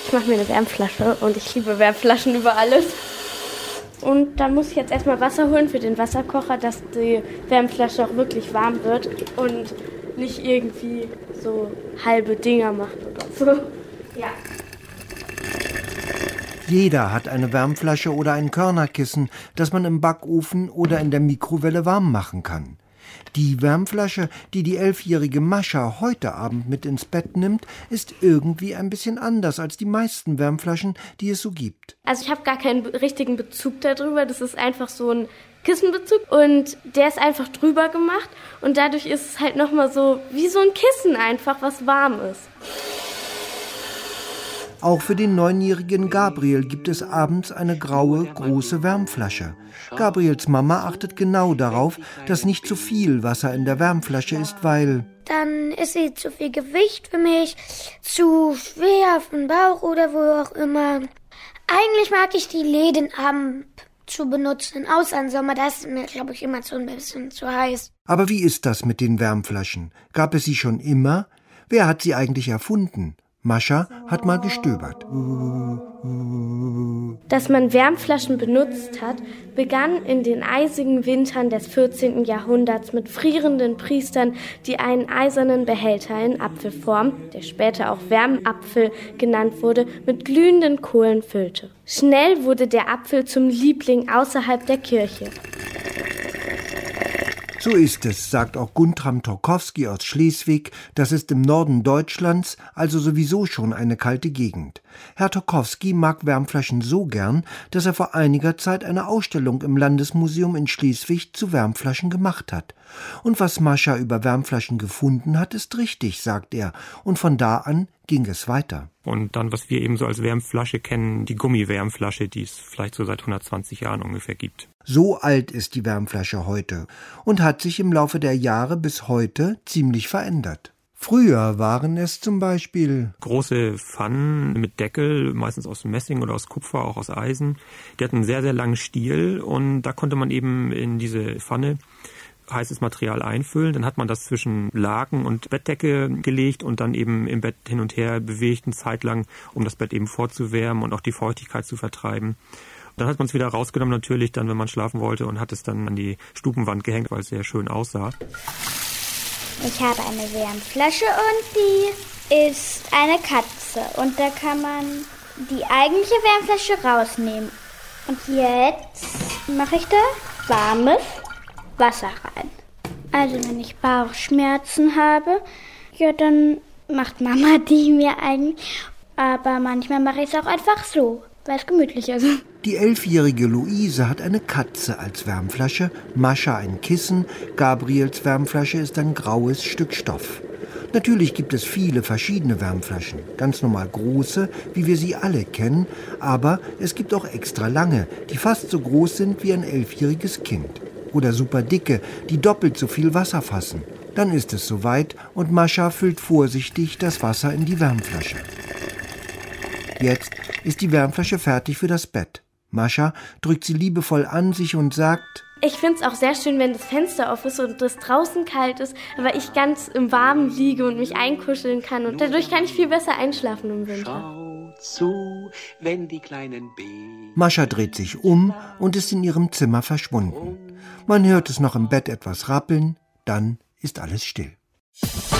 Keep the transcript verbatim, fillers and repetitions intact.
Ich mache mir eine Wärmflasche und ich liebe Wärmflaschen über alles. Und da muss ich jetzt erstmal Wasser holen für den Wasserkocher, dass die Wärmflasche auch wirklich warm wird und nicht irgendwie so halbe Dinger macht oder so. Ja. Jeder hat eine Wärmflasche oder ein Körnerkissen, das man im Backofen oder in der Mikrowelle warm machen kann. Die Wärmflasche, die die elfjährige Mascha heute Abend mit ins Bett nimmt, ist irgendwie ein bisschen anders als die meisten Wärmflaschen, die es so gibt. Also ich habe gar keinen richtigen Bezug darüber. Das ist einfach so ein Kissenbezug und der ist einfach drüber gemacht und dadurch ist es halt nochmal so wie so ein Kissen einfach, was warm ist. Auch für den neunjährigen Gabriel gibt es abends eine graue, große Wärmflasche. Gabriels Mama achtet genau darauf, dass nicht zu viel Wasser in der Wärmflasche ist, weil... Dann ist sie zu viel Gewicht für mich, zu schwer auf den Bauch oder wo auch immer. Eigentlich mag ich die Ledenabend zu benutzen, außer im Sommer, das ist mir, glaube ich, immer so ein bisschen zu heiß. Aber wie ist das mit den Wärmflaschen? Gab es sie schon immer? Wer hat sie eigentlich erfunden? Mascha hat mal gestöbert. Dass man Wärmflaschen benutzt hat, begann in den eisigen Wintern des vierzehnten Jahrhunderts mit frierenden Priestern, die einen eisernen Behälter in Apfelform, der später auch Wärmapfel genannt wurde, mit glühenden Kohlen füllte. Schnell wurde der Apfel zum Liebling außerhalb der Kirche. So ist es, sagt auch Guntram Torkowski aus Schleswig. Das ist im Norden Deutschlands, also sowieso schon eine kalte Gegend. Herr Torkowski mag Wärmflaschen so gern, dass er vor einiger Zeit eine Ausstellung im Landesmuseum in Schleswig zu Wärmflaschen gemacht hat. Und was Mascha über Wärmflaschen gefunden hat, ist richtig, sagt er. Und von da an ging es weiter. Und dann, was wir eben so als Wärmflasche kennen, die Gummiwärmflasche, die es vielleicht so seit hundertzwanzig Jahren ungefähr gibt. So alt ist die Wärmflasche heute und hat sich im Laufe der Jahre bis heute ziemlich verändert. Früher waren es zum Beispiel große Pfannen mit Deckel, meistens aus Messing oder aus Kupfer, auch aus Eisen. Die hatten einen sehr, sehr langen Stiel und da konnte man eben in diese Pfanne heißes Material einfüllen. Dann hat man das zwischen Laken und Bettdecke gelegt und dann eben im Bett hin und her bewegt, eine Zeit lang, um das Bett eben vorzuwärmen und auch die Feuchtigkeit zu vertreiben. Dann hat man es wieder rausgenommen natürlich, dann, wenn man schlafen wollte, und hat es dann an die Stubenwand gehängt, weil es sehr schön aussah. Ich habe eine Wärmflasche und die ist eine Katze. Und da kann man die eigentliche Wärmflasche rausnehmen. Und jetzt mache ich da warmes Wasser rein. Also wenn ich Bauchschmerzen habe, ja, dann macht Mama die mir eigentlich. Aber manchmal mache ich es auch einfach so, weil es gemütlich ist. Die elfjährige Luise hat eine Katze als Wärmflasche, Mascha ein Kissen, Gabriels Wärmflasche ist ein graues Stück Stoff. Natürlich gibt es viele verschiedene Wärmflaschen, ganz normal große, wie wir sie alle kennen, aber es gibt auch extra lange, die fast so groß sind wie ein elfjähriges Kind. Oder super dicke, die doppelt so viel Wasser fassen. Dann ist es soweit und Mascha füllt vorsichtig das Wasser in die Wärmflasche. Jetzt ist die Wärmflasche fertig für das Bett. Mascha drückt sie liebevoll an sich und sagt: Ich finde es auch sehr schön, wenn das Fenster auf ist und es draußen kalt ist, aber ich ganz im Warmen liege und mich einkuscheln kann. Und dadurch kann ich viel besser einschlafen im Winter. Schau zu, wenn die kleinen Babys... Mascha dreht sich um und ist in ihrem Zimmer verschwunden. Man hört es noch im Bett etwas rappeln, dann ist alles still.